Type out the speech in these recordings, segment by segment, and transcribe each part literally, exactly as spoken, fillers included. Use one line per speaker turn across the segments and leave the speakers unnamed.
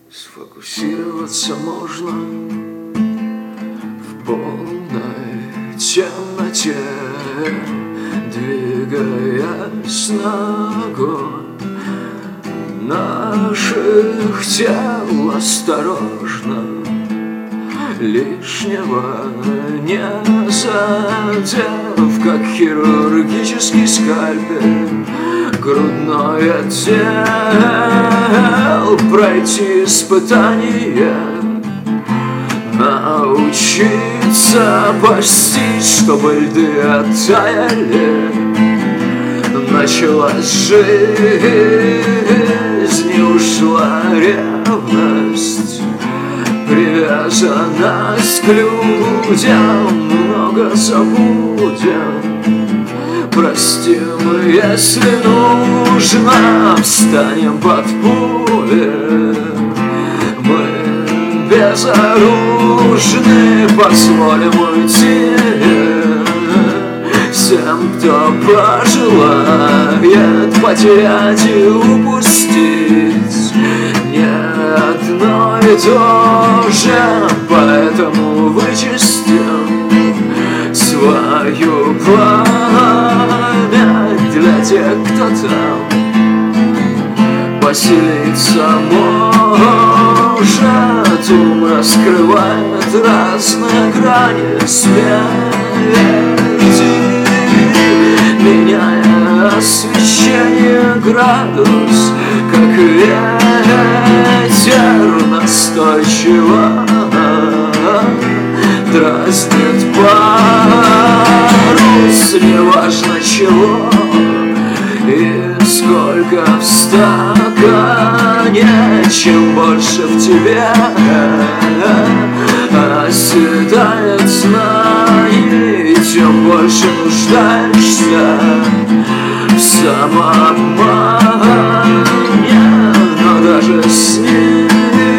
Сфокусироваться можно в полной темноте, двигаясь ногой наших тел осторожно, лишнего не задев, как хирургический скальпель грудной отдел, пройти испытание, научиться постичь, чтобы льды оттаяли. Началась жизнь и ушла ревность, привязанность к людям, много забудем. Простим, если нужно, встанем под пули. Мы безоружны, позволим уйти всем, кто пожелает потерять и упустить не одно и то же. Поэтому вычистим свою память для тех, кто там поселиться может. Ум раскрывает разные грани смерти, меняя освещение, градус, как ветер настойчиво дразнит парус, неважно чего и сколько в стакане. Чем больше в тебе оседает знаний, тем больше нуждаешься в самообмане. Но даже с ним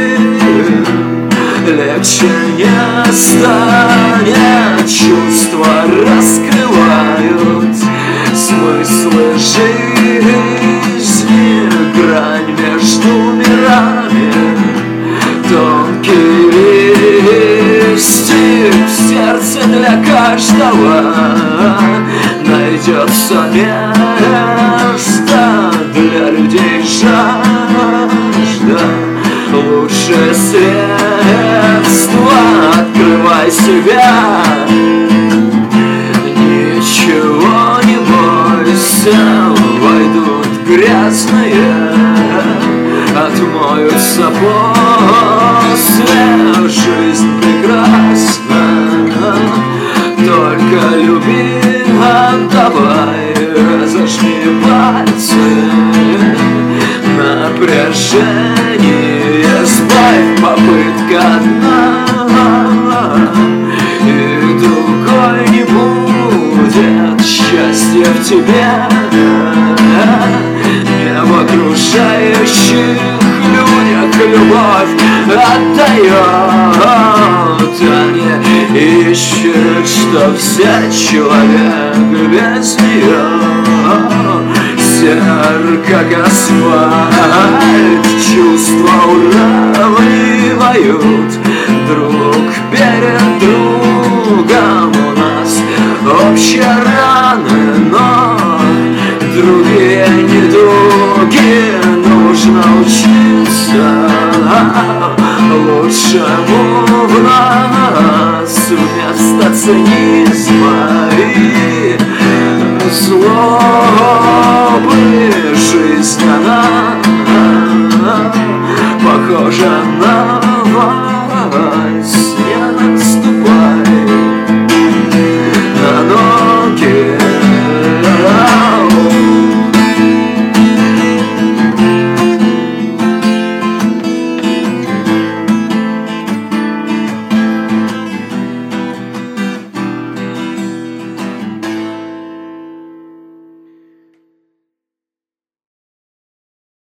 легче не станет. Чувства раскрывают смыслы жизни, грань между мирами, тонкий листик в сердце для каждого. Найдется место для людей жажда, лучшее средство. Открывай себя, ничего не бойся. Войдут грязные, отмоются после. Жизнь прекрасна, только люби, отдавай. Разожми пальцы, напряжение сбавь. Попытка одна и другой не будет. Счастье в тебе, не в окружающих людях. Любовь отдает, а не ищет, что все человек без нее. Сер, как асфальт, чувства уравнивают друг перед другом. У нас общие раны, но другие недуги. Нужно учиться лучшему в нас вместо цинизма и